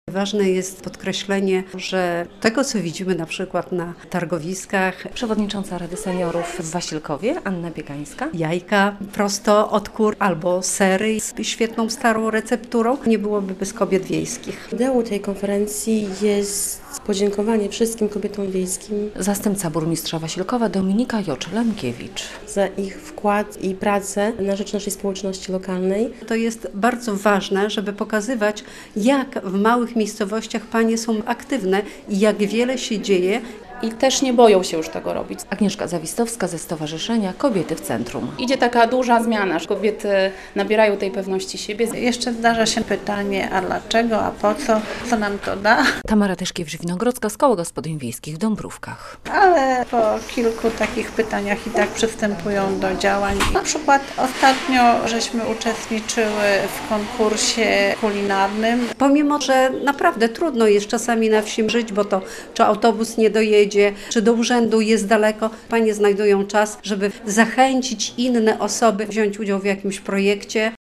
Ważne jest podkreślenie, że tego, co widzimy na przykład na targowiskach, Przewodnicząca Rady Seniorów w Wasilkowie, Anna Biegańska. jajka prosto od kur albo sery z świetną starą recepturą, nie byłoby bez kobiet wiejskich. Ideą tej konferencji jest podziękowanie wszystkim kobietom wiejskim Zastępca burmistrza Wasilkowa Dominika Jocz-Lemkiewicz. za ich wkład i pracę na rzecz naszej społeczności lokalnej. To jest bardzo ważne, żeby pokazywać, jak w małych miejscowościach panie są aktywne i jak wiele się dzieje. I też nie boją się już tego robić. Agnieszka Zawistowska ze Stowarzyszenia Kobiety w Centrum. Idzie taka duża zmiana, że kobiety nabierają tej pewności siebie. Jeszcze zdarza się pytanie, a dlaczego, a po co, co nam to da? Tamara Tyszkiewicz-Winogrodzka z Koła Gospodyń Wiejskich w Dąbrówkach. Ale po kilku takich pytaniach i tak przystępują do działań. Na przykład ostatnio żeśmy uczestniczyły w konkursie kulinarnym. Pomimo, że naprawdę trudno jest czasami na wsi żyć, bo to czy autobus nie dojedzie, czy do urzędu jest daleko, panie znajdują czas, żeby zachęcić inne osoby, wziąć udział w jakimś projekcie.